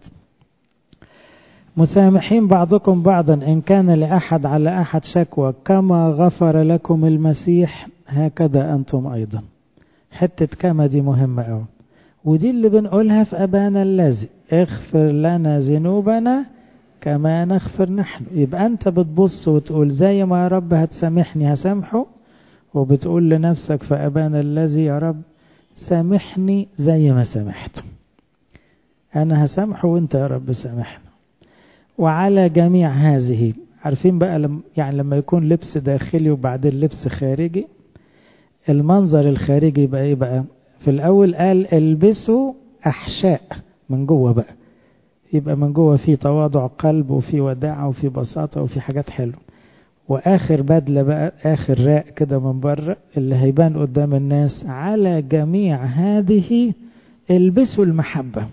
مسامحين بعضكم بعضا إن كان لأحد على أحد شكوى كما غفر لكم المسيح هكذا أنتم أيضا. حتة كما دي مهمة أوي، ودي اللي بنقولها في أبانا الذي اغفر لنا ذنوبنا كما نغفر نحن. يبقى أنت بتبص وتقول زي ما يا رب هتسامحني هسامحه، وبتقول لنفسك في أبانا الذي يا رب سامحني زي ما سامحته، أنا هسامحه وأنت يا رب سامحنا. وعلى جميع هذه، عارفين بقى يعني لما يكون لبس داخلي وبعدين لبس خارجي، المنظر الخارجي يبقى ايه بقى؟ في الأول قال البسوا أحشاء من جوه بقى، يبقى من جوه في تواضع قلب وفي وداعة وفي بساطة وفي حاجات حلوة. وآخر بدلة بقى، آخر راء كده من بره اللي هيبان قدام الناس، على جميع هذه البسوا المحبة.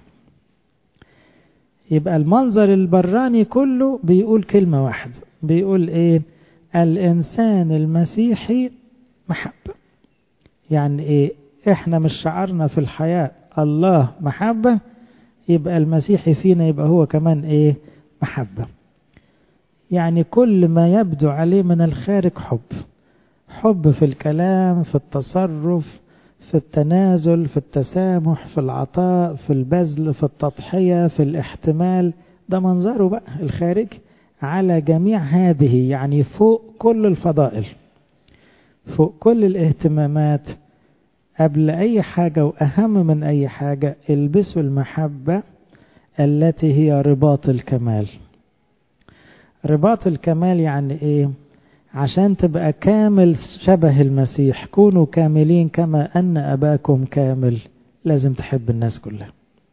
يبقى المنظر البراني كله بيقول كلمة واحدة، بيقول ايه؟ الإنسان المسيحي محبة. يعني ايه؟ احنا مش شعرنا في الحياة الله محبة، يبقى المسيحي فينا يبقى هو كمان ايه؟ محبة. يعني كل ما يبدو عليه من الخارج حب، حب في الكلام، في التصرف، في التنازل، في التسامح، في العطاء، في البذل، في التضحية، في الاحتمال، ده منظره بقى الخارج. على جميع هذه يعني فوق كل الفضائل، فوق كل الاهتمامات، قبل أي حاجة وأهم من أي حاجة، البسوا المحبة التي هي رباط الكمال. رباط الكمال يعني إيه؟ عشان تبقى كامل شبه المسيح، كونوا كاملين كما أن أباكم كامل، لازم تحب الناس كلها.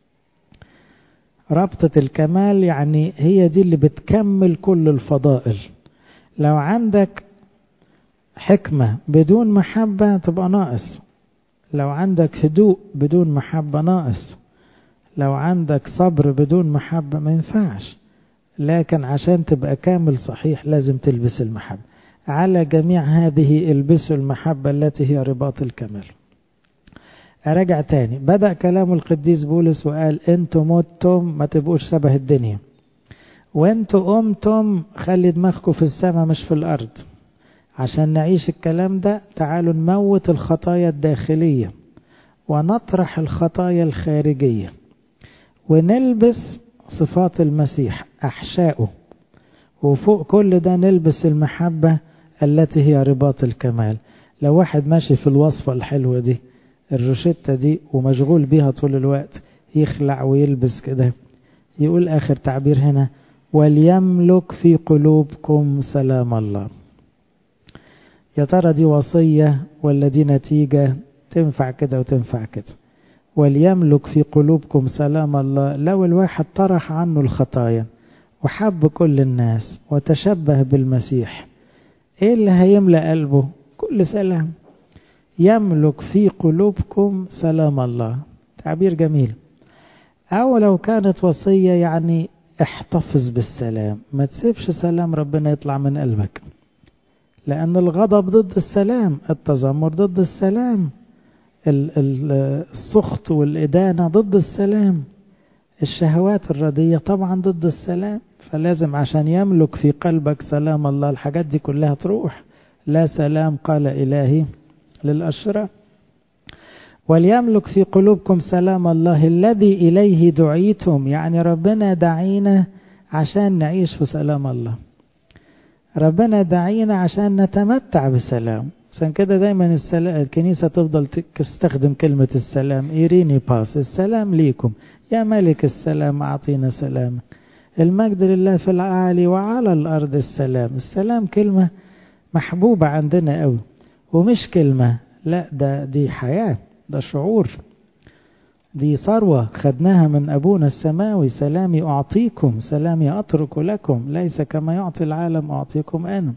ربطة الكمال يعني هي دي اللي بتكمل كل الفضائل. لو عندك حكمة بدون محبة تبقى ناقص، لو عندك هدوء بدون محبة ناقص، لو عندك صبر بدون محبة ما ينفعش. لكن عشان تبقى كامل صحيح لازم تلبس المحبة. على جميع هذه البسوا المحبة التي هي رباط الكمال. أرجع تاني، بدأ كلام القديس بولس وقال انتوا متم ما تبقوش شبه الدنيا، وانتوا قمتم خلي دماغكم في السماء مش في الأرض. عشان نعيش الكلام ده تعالوا نموت الخطايا الداخلية ونطرح الخطايا الخارجية ونلبس صفات المسيح أحشاؤه، وفوق كل ده نلبس المحبة التي هي رباط الكمال. لو واحد ماشي في الوصفة الحلوة دي الروشتة دي ومشغول بيها طول الوقت، يخلع ويلبس كده، يقول آخر تعبير هنا وليملك في قلوبكم سلام الله. يا ترى دي وصية ولا دي نتيجة؟ تنفع كده وتنفع كده. وليملك في قلوبكم سلام الله، لو الواحد طرح عنه الخطايا وحب كل الناس وتشبه بالمسيح، ايه اللي هيملأ قلبه؟ كل سلام. يملك في قلوبكم سلام الله، تعبير جميل. او لو كانت وصية يعني احتفظ بالسلام، ما تسيبش سلام ربنا يطلع من قلبك، لأن الغضب ضد السلام، التذمر ضد السلام، السخط والإدانة ضد السلام، الشهوات الردية طبعا ضد السلام. فلازم عشان يملك في قلبك سلام الله الحاجات دي كلها تروح. لا سلام قال إلهي للأشرار. وليملك في قلوبكم سلام الله الذي إليه دعيتم، يعني ربنا دعينا عشان نعيش في سلام الله، ربنا دعينا عشان نتمتع بسلام. عشان كده دايما الكنيسة تفضل تستخدم كلمة السلام، إيريني باس، السلام ليكم يا ملك السلام أعطينا سلام، المجد لله في العالي وعلى الأرض السلام. السلام كلمة محبوبة عندنا قوي، ومش كلمة، لا دي حياة، ده شعور، دي ثروة خدناها من أبونا السماوي. سلامي أعطيكم سلامي أترك لكم، ليس كما يعطي العالم أعطيكم أنا.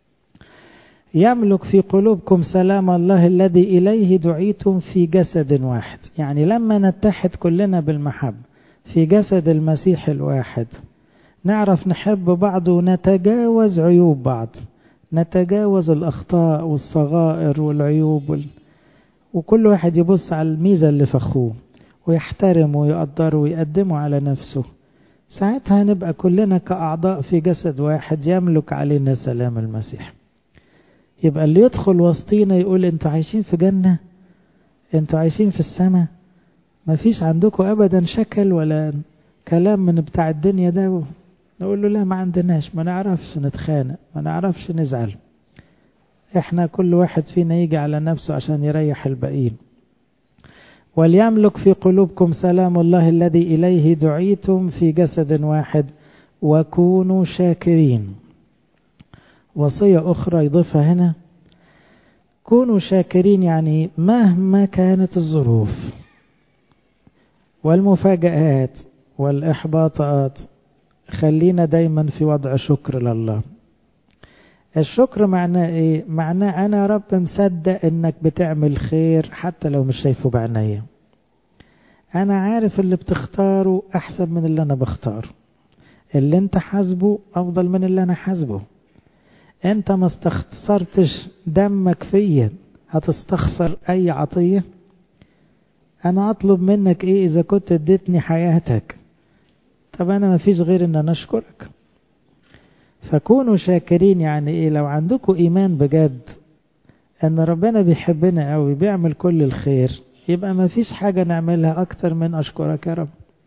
يملك في قلوبكم سلام الله الذي إليه دعيتم في جسد واحد، يعني لما نتحد كلنا بالمحبة في جسد المسيح الواحد نعرف نحب بعض ونتجاوز عيوب بعض، نتجاوز الأخطاء والصغائر والعيوب وكل واحد يبص على الميزة اللي في أخوه ويحترم ويقدر ويقدمه على نفسه، ساعتها نبقى كلنا كأعضاء في جسد واحد يملك علينا سلام المسيح. يبقى اللي يدخل وسطينا يقول انتوا عايشين في جنة، انتوا عايشين في السماء، ما فيش عندكم أبدا شكل ولا كلام من بتاع الدنيا ده. نقول له لا، ما عندناش، ما نعرفش نتخانق، ما نعرفش نزعل، احنا كل واحد فينا يجي على نفسه عشان يريح الباقيين. وليملك في قلوبكم سلام الله الذي إليه دعيتم في جسد واحد وكونوا شاكرين. وصية أخرى يضيفها هنا، كونوا شاكرين، يعني مهما كانت الظروف والمفاجآت والإحباطات خلينا دايما في وضع شكر لله. الشكر معناه ايه؟ معناه انا يا رب مصدق انك بتعمل خير حتى لو مش شايفه بعينيا، انا عارف اللي بتختاره احسن من اللي انا بختاره، اللي انت حاسبه افضل من اللي انا حاسبه، انت ما استخسرتش دمك فيا هتستخسر اي عطية، انا اطلب منك ايه اذا كنت اديتني حياتك؟ طب انا ما فيش غير ان انا اشكرك. فكونوا شاكرين يعني ايه؟ لو عندكم ايمان بجد ان ربنا بيحبنا قوي بيعمل كل الخير، يبقى ما فيش حاجة نعملها اكتر من اشكرك يا رب.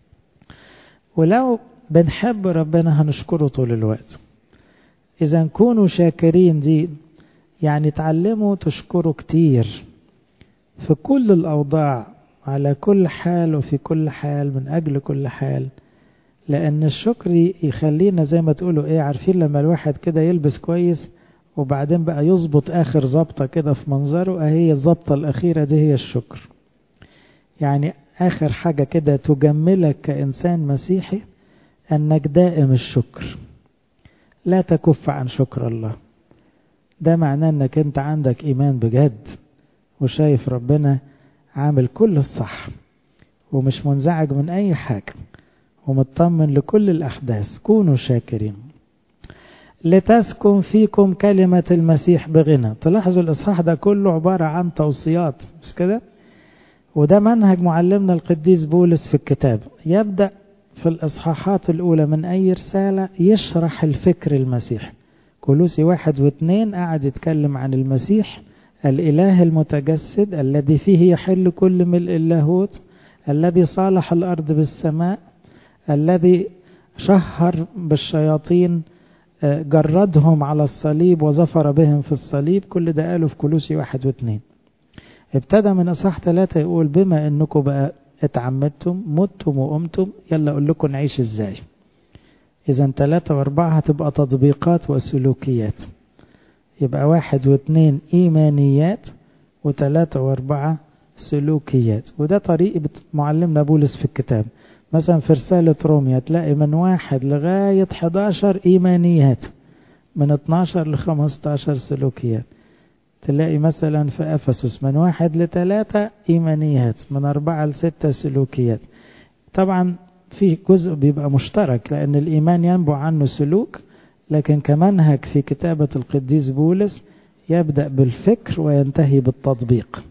ولو بنحب ربنا هنشكره طول الوقت. اذا كونوا شاكرين دي يعني تعلموا تشكروا كتير في كل الاوضاع، على كل حال وفي كل حال، من اجل كل حال. لأن الشكر يخلينا زي ما تقولوا ايه، عارفين لما الواحد كده يلبس كويس وبعدين بقى يظبط آخر ظبطة كده في منظره، هي الظبطة الأخيرة دي هي الشكر. يعني آخر حاجة كده تجملك كإنسان مسيحي أنك دائم الشكر، لا تكف عن شكر الله. ده معناه أنك أنت عندك إيمان بجد وشايف ربنا عامل كل الصح ومش منزعج من أي حاجة ومطمن لكل الأحداث. كونوا شاكرين. لتسكن فيكم كلمة المسيح بغنى. تلاحظوا الإصحاح ده كله عبارة عن توصيات، مش كده؟ وده منهج معلمنا القديس بولس في الكتاب. يبدأ في الإصحاحات الأولى من أي رسالة يشرح الفكر المسيح. كولوسي 1 و2 قاعد يتكلم عن المسيح الإله المتجسد الذي فيه يحل كل ملء اللاهوت، الذي صالح الأرض بالسماء، الذي شهر بالشياطين، جردهم على الصليب وظفر بهم في الصليب. كل ده قاله في كولوسي 1 و2. ابتدى من اصحاح 3 يقول بما انكم بقى اتعمدتم متم وقمتم، يلا اقول لكم نعيش ازاي. اذا 3 و4 هتبقى تطبيقات وسلوكيات. يبقى 1 و2 ايمانيات، و3 و4 سلوكيات. وده طريقة معلمنا بولس في الكتاب. مثلا في رسالة روميا تلاقي من 1 لغاية 11 إيمانيات، من 12 ل15 سلوكيات. تلاقي مثلا في أفسس من 1 ل3 إيمانيات، من 4 ل6 سلوكيات. طبعا في جزء بيبقى مشترك لأن الإيمان ينبع عنه سلوك، لكن كمنهج في كتابة القديس بولس يبدأ بالفكر وينتهي بالتطبيق.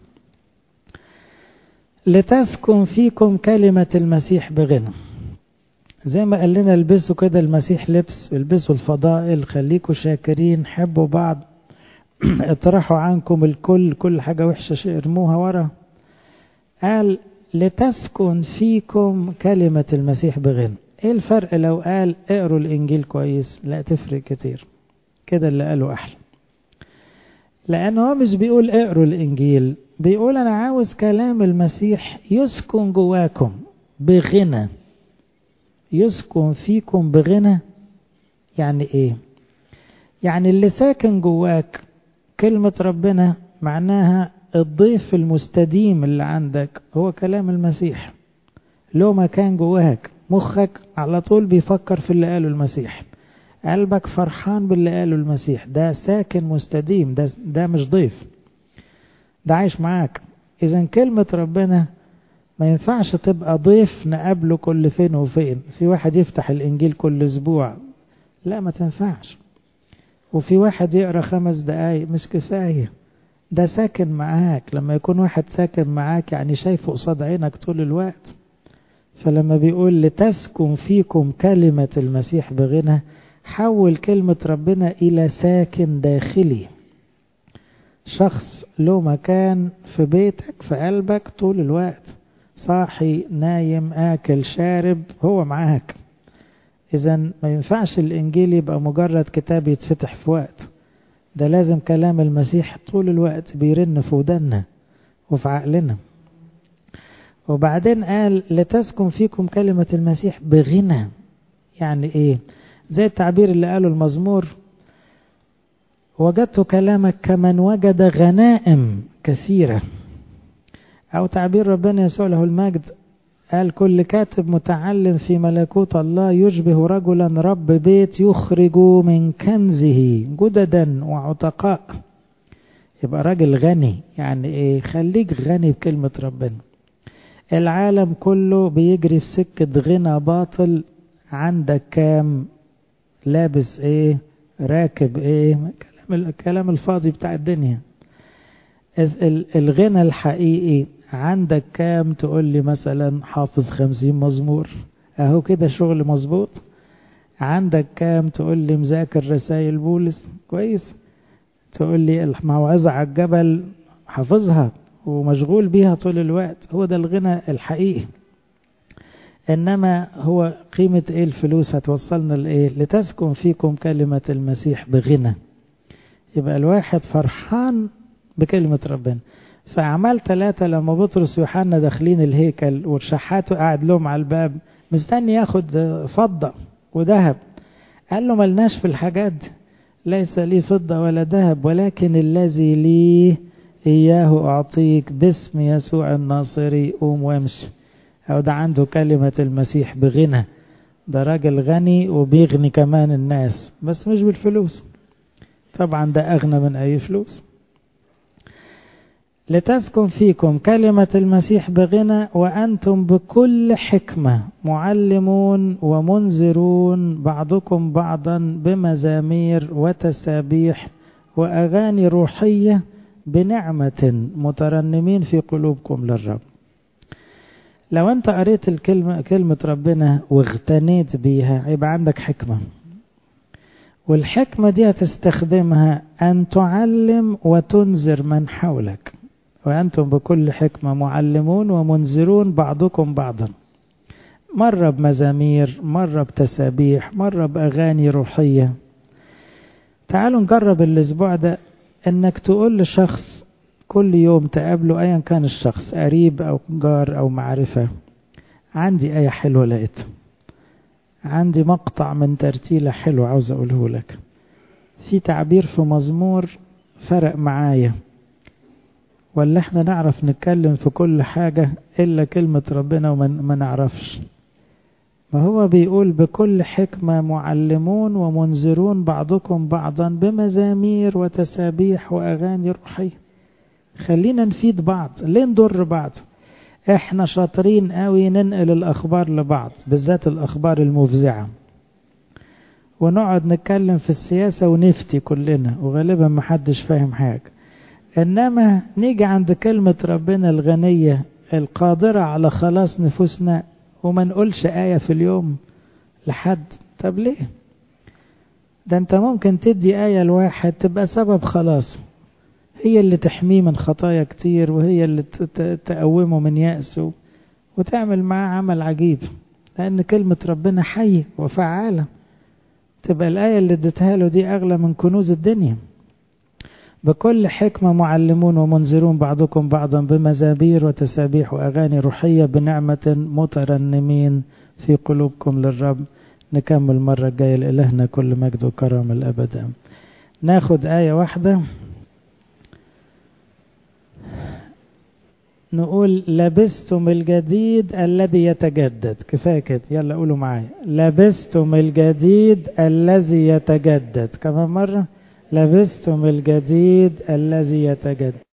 لتسكن فيكم كلمة المسيح بغنى. زي ما قال لنا البسوا كده المسيح لبس، البسوا الفضائل، خليكوا شاكرين، حبوا بعض، اطرحوا عنكم الكل، كل حاجة وحشة ارموها ورا. قال لتسكن فيكم كلمة المسيح بغنى. ايه الفرق لو قال اقروا الانجيل كويس؟ لا تفرق كتير، كده اللي قاله احلى. لانه هو مش بيقول اقروا الانجيل، بيقول انا عاوز كلام المسيح يسكن جواكم بغنى. يسكن فيكم بغنى يعني ايه؟ يعني اللي ساكن جواك كلمة ربنا، معناها الضيف المستديم اللي عندك هو كلام المسيح. لو ما كان جواك مخك على طول بيفكر في اللي قاله المسيح، قلبك فرحان باللي قاله المسيح، ده ساكن مستديم، ده مش ضيف، ده عايش معاك. إذن كلمة ربنا ما ينفعش تبقى ضيف نقابله كل فين وفين. في واحد يفتح الإنجيل كل أسبوع، لا ما تنفعش. وفي واحد يقرأ 5 دقايق مش كفاية. ده ساكن معاك. لما يكون واحد ساكن معاك يعني شايفه قصاد عينك طول الوقت. فلما بيقول لتسكن فيكم كلمة المسيح بغنى، حول كلمة ربنا إلى ساكن داخلي، شخص له مكان في بيتك في قلبك طول الوقت، صاحي نايم آكل شارب هو معاك. إذا ما ينفعش الإنجيل يبقى مجرد كتاب يتفتح في وقت، ده لازم كلام المسيح طول الوقت بيرن في ودنا وفي عقلنا. وبعدين قال لتسكن فيكم كلمة المسيح بغنى. يعني ايه؟ زي التعبير اللي قاله المزمور: وجدت كلامك كمن وجد غنائم كثيرة. او تعبير ربنا يسوع له المجد قال: كل كاتب متعلم في ملكوت الله يشبه رجلا رب بيت يخرج من كنزه جددا وعتقاء. يبقى راجل غني. يعني ايه؟ خليك غني بكلمة ربنا. العالم كله بيجري في سكة غنى باطل. عندك كام؟ لابس ايه؟ راكب ايه؟ الكلام الفاضي بتاع الدنيا. الغنى الحقيقي عندك كام؟ تقول لي مثلا حافظ 50 مزمور، اهو كده شغل مظبوط. عندك كام؟ تقول لي مذاكر رسائل بولس كويس. تقول لي الموعظة على الجبل حافظها ومشغول بيها طول الوقت. هو ده الغنى الحقيقي. إنما هو قيمة إيه الفلوس؟ هتوصلنا لإيه؟ لتسكن فيكم كلمة المسيح بغنى. يبقى الواحد فرحان بكلمة ربنا. فأعمال 3 لما بطرس ويوحنا داخلين الهيكل والشحات قاعد لهم على الباب مستني ياخد فضة وذهب، قال له ملناش في الحاجات، ليس لي فضة ولا ذهب، ولكن الذي لي إياه أعطيك، باسم يسوع الناصري قوم وامشي. أو ده عنده كلمة المسيح بغنى. ده راجل غني وبيغني كمان الناس، بس مش بالفلوس طبعا، ده أغنى من أي فلوس. لتسكن فيكم كلمة المسيح بغنى وأنتم بكل حكمة معلمون ومنذرون بعضكم بعضا بمزامير وتسابيح وأغاني روحية بنعمة مترنمين في قلوبكم للرب. لو أنت قريت كلمة ربنا واغتنيت بيها يبقى عندك حكمة، والحكمة دي هتستخدمها أن تعلم وتنذر من حولك. وأنتم بكل حكمة معلمون ومنذرون بعضكم بعضا، مرة بمزامير، مرة بتسابيح، مرة بأغاني روحية. تعالوا نجرب الأسبوع ده أنك تقول لشخص كل يوم تقابله أيا كان الشخص، قريب أو جار أو معرفة: عندي آية حلوة لقيتها، عندي مقطع من ترتيلة حلو عاوز أقوله لك، في تعبير في مزمور فرق معايا. ولا احنا نعرف نتكلم في كل حاجة إلا كلمة ربنا وما نعرفش؟ ما هو بيقول بكل حكمة معلمون ومنذرون بعضكم بعضا بمزامير وتسابيح وأغاني روحية. خلينا نفيد بعض، ليه نضر بعض؟ احنا شاطرين قوي ننقل الأخبار لبعض، بالذات الأخبار المفزعة، ونقعد نتكلم في السياسة ونفتي كلنا وغالبا محدش فاهم حاجة. إنما نيجي عند كلمة ربنا الغنية القادرة على خلاص نفوسنا وما نقولش آية في اليوم لحد. طب ليه؟ ده انت ممكن تدي آية لواحد تبقى سبب خلاصه، هي اللي تحميه من خطايا كتير، وهي اللي تقومه من يأسه، وتعمل معاه عمل عجيب، لأن كلمة ربنا حية وفعالة. تبقى الآية اللي اديتها له دي أغلى من كنوز الدنيا. بكل حكمة معلمون ومنذرون بعضكم بعضا بمزامير وتسابيح وأغاني روحية بنعمة مترنمين في قلوبكم للرب. نكمل مرة الجاية. لإلهنا كل مجد وكرم الأبد. ناخد آية واحدة نقول: لبستم الجديد الذي يتجدد. كفاية كده، يلا قولوا معايا: لبستم الجديد الذي يتجدد. كمان مرة: لبستم الجديد الذي يتجدد.